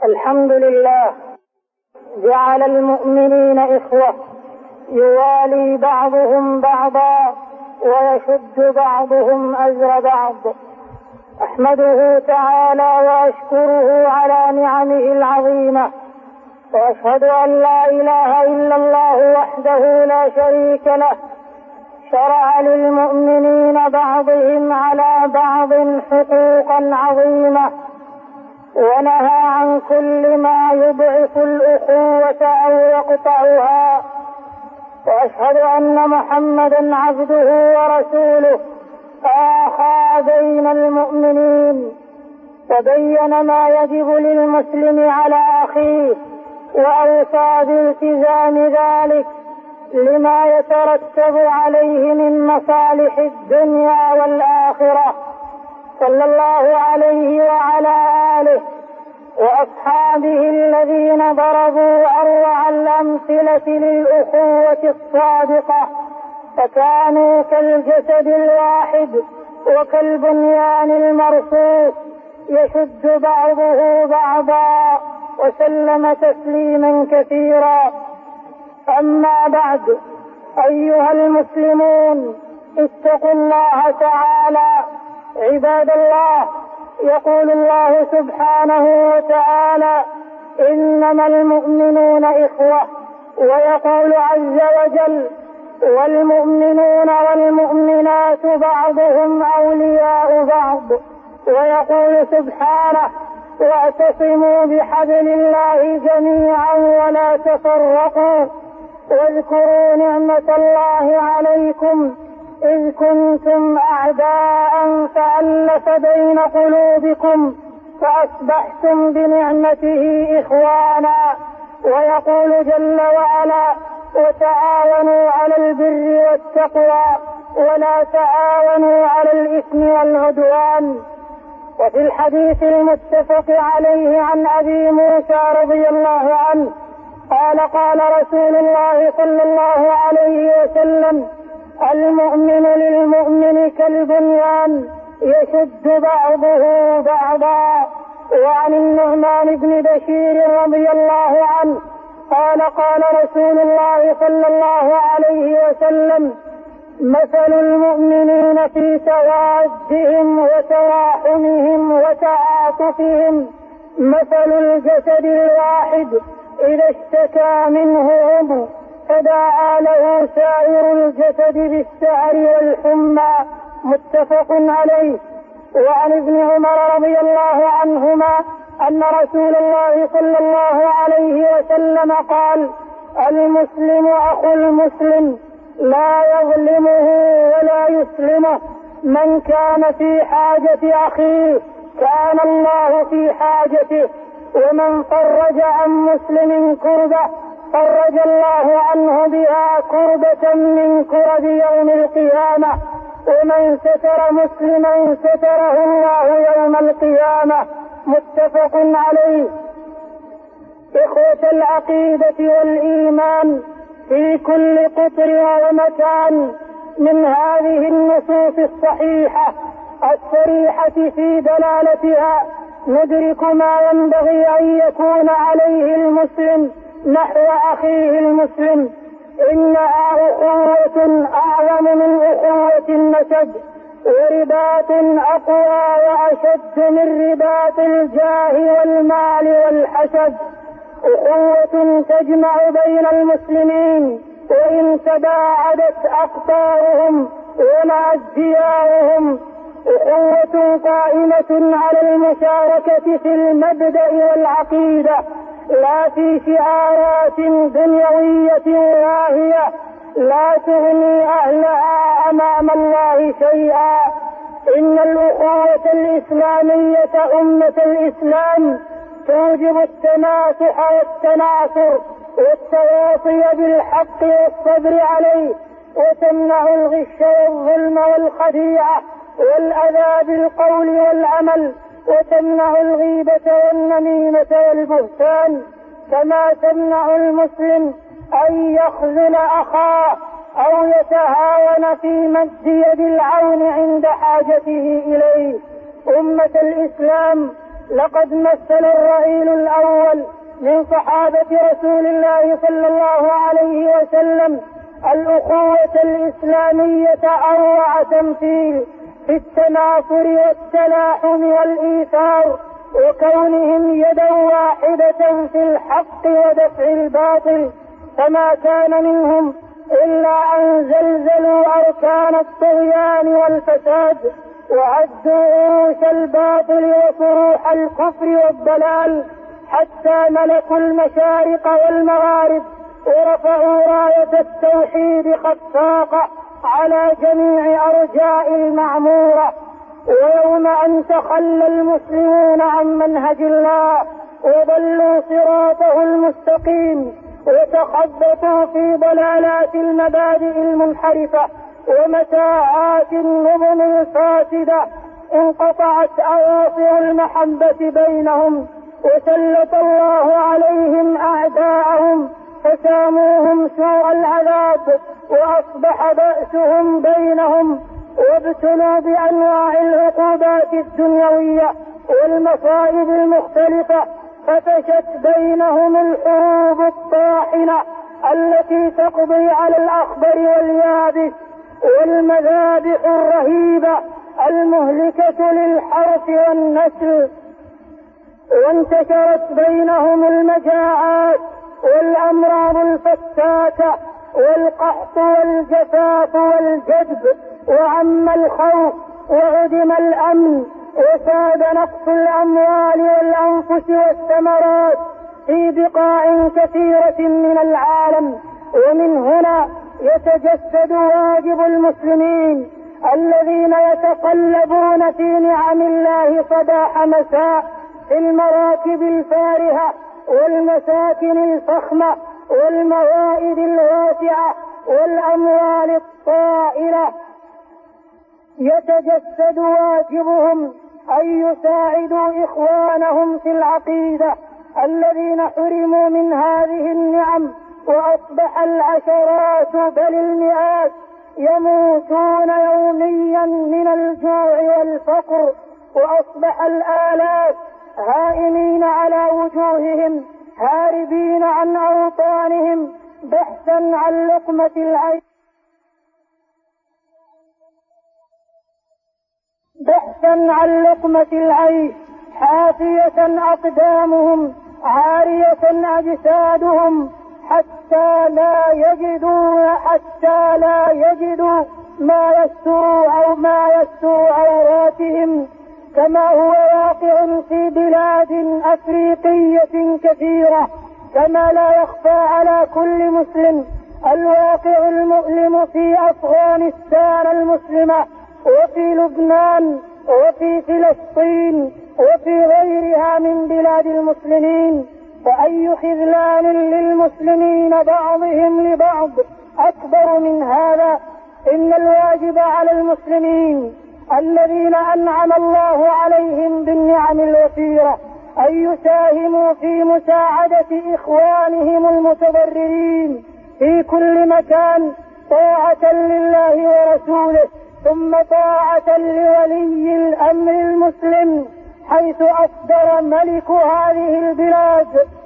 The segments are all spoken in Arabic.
الحمد لله جعل المؤمنين إخوة يوالي بعضهم بعضا ويشد بعضهم أزر بعض. أحمده تعالى وأشكره على نعمه العظيمة، وأشهد أن لا إله إلا الله وحده لا شريك له، شرع للمؤمنين بعضهم على بعض حقوقا عظيمة، ونهى عن كل ما يضعف الأخوة أو يقطعها. وأشهد أن محمدا عبده ورسوله آخى بين المؤمنين، وبين ما يجب للمسلم على أخيه، وأوصى بالتزام ذلك لما يترتب عليه من مصالح الدنيا والآخرة، صلى الله عليه وعلى آله وأصحابه الذين ضربوا أروع الأمثلة للأخوة الصادقة، فكانوا كالجسد الواحد وكالبنيان المرصوص يشد بعضه بعضا، وسلم تسليما كثيرا. أما بعد، أيها المسلمون، اتقوا الله تعالى عباد الله. يقول الله سبحانه وتعالى: إنما المؤمنون إخوة. ويقول عز وجل: والمؤمنون والمؤمنات بعضهم أولياء بعض. ويقول سبحانه: واعتصموا بحبل الله جميعا ولا تفرقوا، واذكروا نعمة الله عليكم إذ كنتم أعداء فألف بين قلوبكم فأصبحتم بنعمته إخوانا. ويقول جل وعلا: وتعاونوا على البر والتقوى ولا تعاونوا على الإثم والعدوان. وفي الحديث المتفق عليه عن أبي موسى رضي الله عنه قال: قال رسول الله صلى الله عليه وسلم: المؤمن للمؤمن كالبنيان يشد بعضه بعضا. وعن النعمان بن بشير رضي الله عنه قال: قال رسول الله صلى الله عليه وسلم: مثل المؤمنين في توادهم وتراحمهم وتعاطفهم مثل الجسد الواحد إذا اشتكى منه عضو فداعى له سائر الجسد بالسعر والحمى، متفق عليه. وعن ابن عمر رضي الله عنهما أن رسول الله صلى الله عليه وسلم قال: المسلم أخو المسلم لا يظلمه ولا يسلمه، من كان في حاجة أخيه كان الله في حاجته، ومن فرج عن مسلم كربة فرج الله عنه بها كربة من كرب يوم القيامة، ومن ستر مسلما ستره الله يوم القيامة، متفق عليه. إخوة العقيدة والإيمان، في كل قطر ومكان من هذه النصوص الصحيحة الصريحة في دلالتها ندرك ما ينبغي أن يكون عليه المسلم نحو أخيه المسلم. إنها أخوة أعظم من أخوة النسب، ورباط أقوى وأشد من رباط الجاه والمال والحسد. أخوة تجمع بين المسلمين وإن تباعدت أقطارهم ونعت ديارهم. أخوة قائمة على المشاركة في المبدأ والعقيدة، لا في شعارات دنيوية واهية لا تغني أهلها أمام الله شيئا. إن الأخوة الإسلامية أمة الإسلام توجب التناصح والتناصر والتواصي بالحق والصبر عليه، وتمنع الغش والظلم والخديعة والأذى بالقول والعمل، وتمنع الغيبة والنميمة والبهتان، كما تمنع المسلم أن يخذل أخاه أو يتهاون في مد يد العون عند حاجته إليه. أمة الإسلام، لقد مثل الرعيل الأول من صحابة رسول الله صلى الله عليه وسلم الأخوة الإسلامية أروع تمثيل في التناصر والتلاحم والإيثار، وكونهم يدا واحدة في الحق ودفع الباطل، فما كان منهم إلا أن زلزلوا أركان الطغيان والفساد، وعدوا عروش الباطل وصروح الكفر والضلال، حتى ملكوا المشارق والمغارب ورفعوا راية التوحيد خفاقة على جميع أرجاء المعمورة. ويوم أن تخلى المسلمون عن منهج الله وضلوا صراطه المستقيم وتخبطوا في ضلالات المبادئ المنحرفة ومتاعات النظم الفاسدة، انقطعت أواصر المحبة بينهم، وسلط الله عليهم أعداءهم فساموهم سوء العذاب، وأصبح بأسهم بينهم، وابتلوا بأنواع العقوبات الدنيوية والمصائب المختلفة، فتشت بينهم الحروب الطاحنة التي تقضي على الأخضر واليابس، والمذابح الرهيبة المهلكة للحرث والنسل، وانتشرت بينهم المجاعات والأمراض الفتاكة والقحط والجفاف والجدب، وعم الخوف وعدم الأمن، وساد نقص الأموال والأنفس والثمرات في بقاع كثيرة من العالم. ومن هنا يتجسد واجب المسلمين الذين يتقلبون في نعم الله صباح مساء في المراكب الفارهة والمساكن الفخمة والموائد الواسعة والأموال الطائلة، يتجسد واجبهم أن يساعدوا إخوانهم في العقيدة الذين حرموا من هذه النعم، وأصبح العشرات بل المئات يموتون يوميا من الجوع والفقر، وأصبح الآلاف هائمين على وجوههم هاربين عن أوطانهم بحثا عن لقمة العيش، حافية أقدامهم عارية أجسادهم حتى لا يجدوا ما يستر عوراتهم، كما هو واقع في بلاد أفريقية كثيرة، كما لا يخفى على كل مسلم الواقع المؤلم في أفغانستان المسلمة وفي لبنان وفي فلسطين وفي غيرها من بلاد المسلمين. فأي خذلان للمسلمين بعضهم لبعض أكبر من هذا؟ إن الواجب على المسلمين الذين أنعم الله عليهم بالنعم الوفيرة أن يساهموا في مساعدة إخوانهم المتضررين في كل مكان، طاعة لله ورسوله، ثم طاعة لولي الأمر المسلم، حيث أصدر ملك هذه البلاد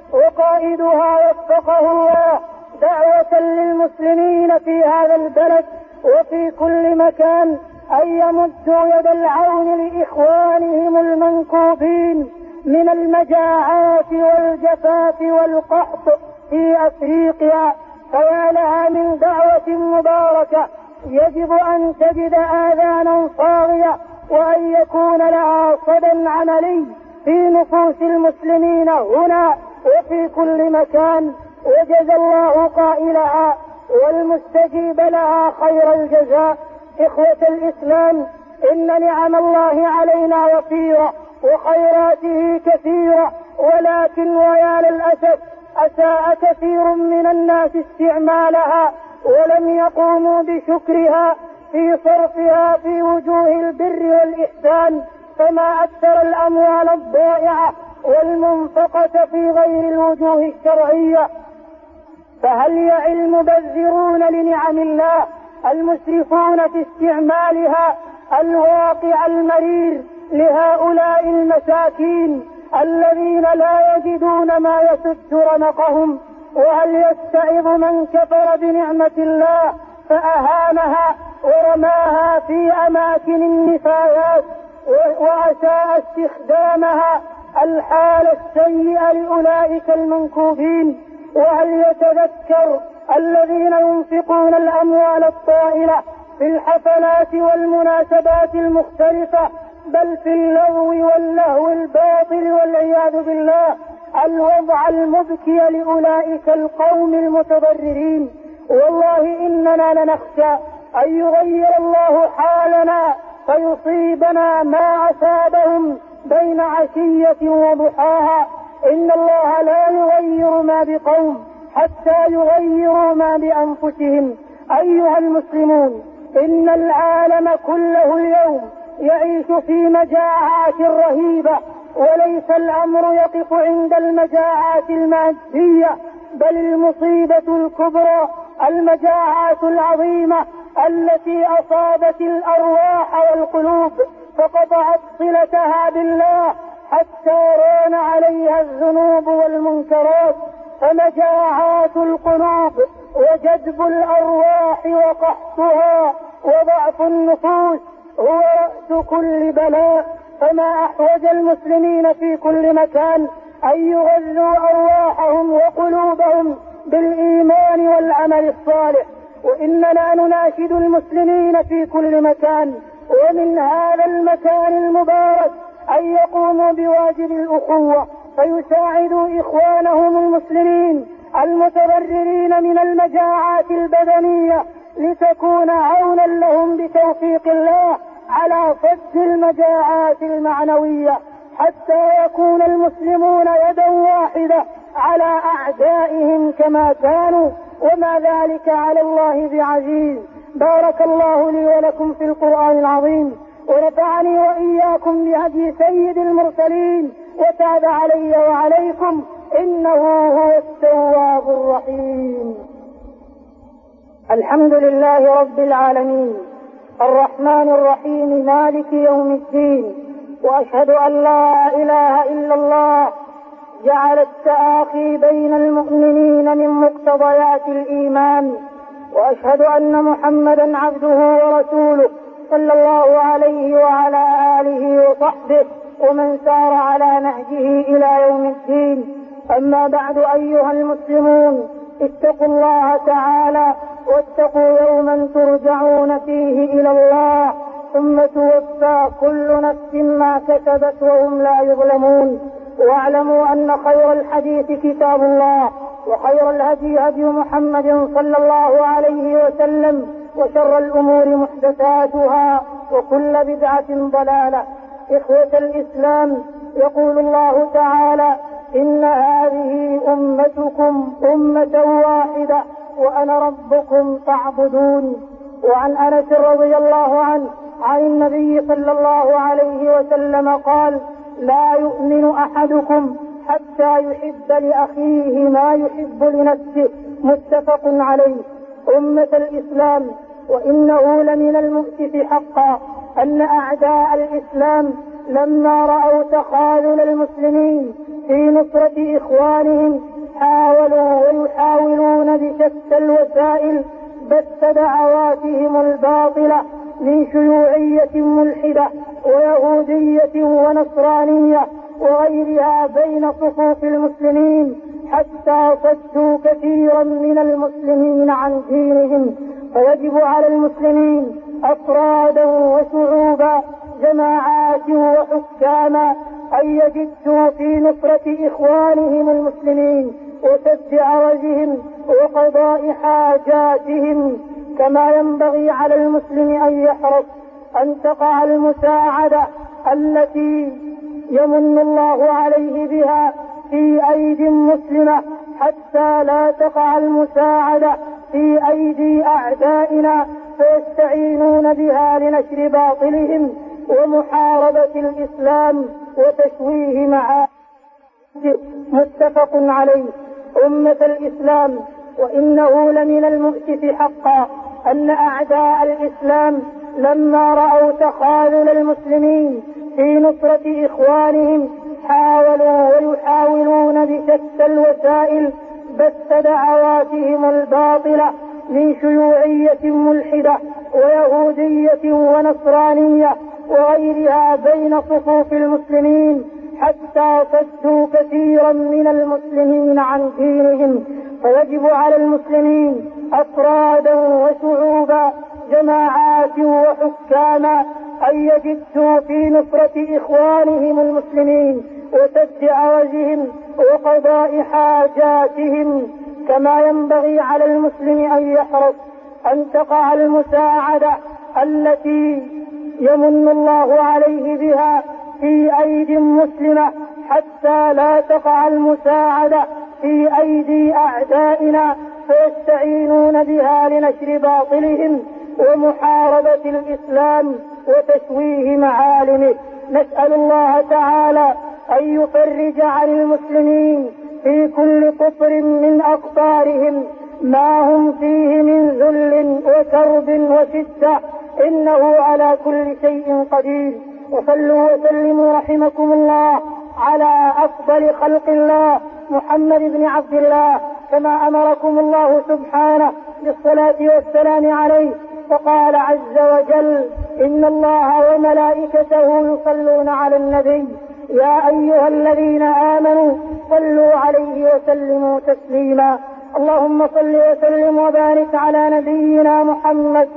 وقائدها وفقه الله دعوة للمسلمين في هذا البلد وفي كل مكان أن يمدوا يد العون لإخوانهم المنكوبين من المجاعات والجفاف والقحط في أفريقيا. فيا لها من دعوة مباركة يجب أن تجد آذانا صاغية، وأن يكون لها صدى عملي في نفوس المسلمين هنا وفي كل مكان، وجزى الله قائلها والمستجيب لها خير الجزاء. إخوة الإسلام، إن نعم الله علينا وفيرة وخيراته كثيرة، ولكن ويا للأسف أساء كثير من الناس استعمالها ولم يقوموا بشكرها في صرفها في وجوه البر والإحسان، فما أكثر الأموال الضائعة والمنفقة في غير الوجوه الشرعية. فهل يعي المبذرون لنعم الله المسرفون في استعمالها الواقع المرير لهؤلاء المساكين الذين لا يجدون ما يسد رمقهم. وهل يستعظ من كفر بنعمة الله فأهانها ورماها في أماكن النفايات وأساء استخدامها الحال السيئة لأولئك المنكوبين؟ وهل يتذكر الذين ينفقون الأموال الطائلة في الحفلات والمناسبات المختلفة بل في اللغو واللهو الباطل والعياذ بالله الوضع المبكي لأولئك القوم المتضررين؟ والله إننا لنخشى أن يغير الله حالنا فيصيبنا ما أصابهم بين عشية وضحاها. إن الله لا يغير ما بقوم حتى يغيروا ما بأنفسهم. أيها المسلمون، إن العالم كله اليوم يعيش في مجاعات رهيبة، وليس الأمر يقف عند المجاعات المادية، بل المصيبة الكبرى المجاعات العظيمة التي أصابت الأرواح والقلوب فقطعت صلتها بالله حتى ران عليها الذنوب والمنكرات. فمجاعات القلوب وجذب الأرواح وقحطها وضعف النفوس هو رأس كل بلاء. فما أحوج المسلمين في كل مكان أن يغذوا أرواحهم وقلوبهم بالإيمان والعمل الصالح. وإننا نناشد المسلمين في كل مكان ومن هذا المكان المبارك أن يقوموا بواجب الأخوة فيساعدوا إخوانهم المسلمين المتضررين من المجاعات البدنية لتكون عونا لهم بتوفيق الله على صد المجاعات المعنوية، حتى يكون المسلمون يدا واحدة على أعدائهم كما كانوا، وما ذلك على الله بعزيز. بارك الله لي ولكم في القرآن العظيم، ورفعني وإياكم بهدي سيد المرسلين، وتاب علي وعليكم إنه هو التواب الرحيم. الحمد لله رب العالمين الرحمن الرحيم مالك يوم الدين، وأشهد أن لا إله إلا الله جعل التآخي بين المؤمنين من مقتضيات الإيمان، وأشهد أن محمدا عبده ورسوله صلى الله عليه وعلى آله وصحبه ومن سار على نهجه إلى يوم الدين. أما بعد، أيها المسلمون، اتقوا الله تعالى واتقوا يوما ترجعون فيه إلى الله ثم توفى كل نفس ما كسبت وهم لا يظلمون. واعلموا أن خير الحديث كتاب الله، وخير الهدي هدي محمد صلى الله عليه وسلم، وشر الأمور محدثاتها، وكل بدعة ضلالة. إخوة الإسلام، يقول الله تعالى: إن هذه أمتكم أمة واحدة وأنا ربكم فاعبدون. وعن أنس رضي الله عنه عن النبي صلى الله عليه وسلم قال: لا يؤمن أحدكم حتى يحب لأخيه ما يحب لنفسه. متفق عليه. أمة الإسلام، وإنه لمن المؤسف حقا أن أعداء الإسلام لما رأوا تخاذل المسلمين في نصرة إخوانهم حاولوا ويحاولون بشتى الوسائل بث دعواتهم الباطلة من شيوعية ملحدة ويهودية ونصرانية وغيرها بين صفوف المسلمين، حتى صدوا كثيرا من المسلمين عن دينهم. فيجب على المسلمين أفرادا وشعوبا، جماعات وحكاما، أن يجدوا في نصرة إخوانهم المسلمين وسد عوجهم وقضاء حاجاتهم. كما ينبغي على المسلم أن يحرص أن تقع المساعدة التي يمن الله عليه بها في أيدي مسلمة، حتى لا تقع المساعدة في أيدي أعدائنا فيستعينون بها لنشر باطلهم ومحاربة الإسلام وتشويه معانيه. متفق عليه. أمة الإسلام، وإنه لمن المؤسف حقا أن أعداء الإسلام لما رأوا تخاذل المسلمين في نصرة إخوانهم حاولوا ويحاولون بشتى الوسائل بث دعواتهم الباطلة من شيوعية ملحدة ويهودية ونصرانية وغيرها بين صفوف المسلمين، حتى صدوا كثيرا من المسلمين عن دينهم. فيجب على المسلمين أفرادا وشعوبا، جماعات وحكاما، أن يجدوا في نصرة إخوانهم المسلمين وسد عوزهم وقضاء حاجاتهم. كما ينبغي على المسلم أن يحرص أن تقع المساعدة التي يمن الله عليه بها في أيدي مسلمة، حتى لا تقع المساعدة في أيدي أعدائنا فيستعينون بها لنشر باطلهم ومحاربة الإسلام وتشويه معالمه. نسأل الله تعالى أن يفرج عن المسلمين في كل قطر من أقطارهم ما هم فيه من ذل وكرب وشدة، إنه على كل شيء قدير. وصلوا وسلموا رحمكم الله على أفضل خلق الله محمد بن عبد الله، كما أمركم الله سبحانه بالصلاة والسلام عليه، فقال عز وجل: إن الله وملائكته يصلون على النبي يا أيها الذين آمنوا صلوا عليه وسلموا تسليما. اللهم صل وسلم وبارك على نبينا محمد.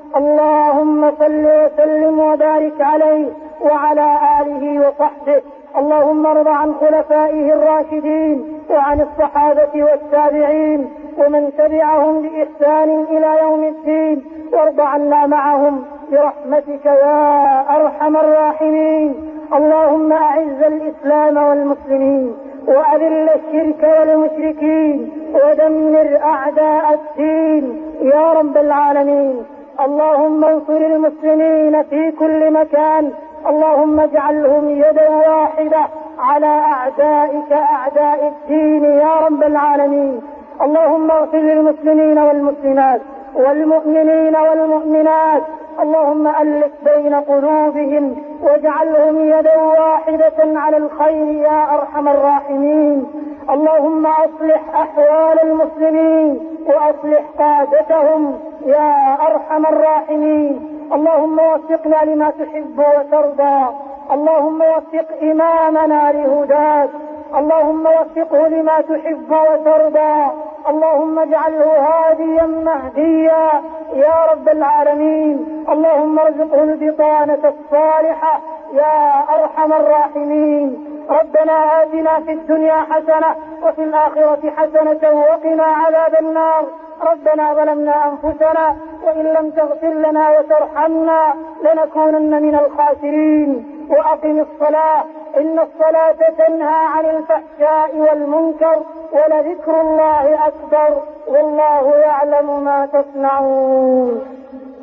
اللهم صل وسلم وبارك عليه وعلى آله وصحبه. اللهم ارض عن خلفائه الراشدين وعن الصحابة والتابعين ومن تبعهم بإحسان إلى يوم الدين، وارض عنا معهم برحمتك يا أرحم الراحمين. اللهم أعز الإسلام والمسلمين وأذل الشرك والمشركين ودمر أعداء الدين يا رب العالمين. اللهم انصر المسلمين في كل مكان، اللهم اجعلهم يدا واحدة على أعدائك أعداء الدين يا رب العالمين. اللهم اغفر للمسلمين والمسلمات والمؤمنين والمؤمنات، اللهم ألف بين قلوبهم واجعلهم يدا واحدة على الخير يا أرحم الراحمين. اللهم أصلح أحوال المسلمين وأصلح قادتهم يا أرحم الراحمين. اللهم وفقنا لما تحب وترضى، اللهم وفق إمامنا لهداك، اللهم وفقه لما تحب وترضى، اللهم اجعله هاديا مهديا يا رب العالمين. اللهم ارزقه البطانة الصالحة يا أرحم الراحمين. ربنا آتنا في الدنيا حسنة وفي الآخرة حسنة وقنا عذاب النار. ربنا ظلمنا أنفسنا وإن لم تغفر لنا وترحمنا لنكونن من الخاسرين. وأقم الصلاة إن الصلاة تنهى عن الفحشاء والمنكر ولذكر الله أكبر والله يعلم ما تصنعون.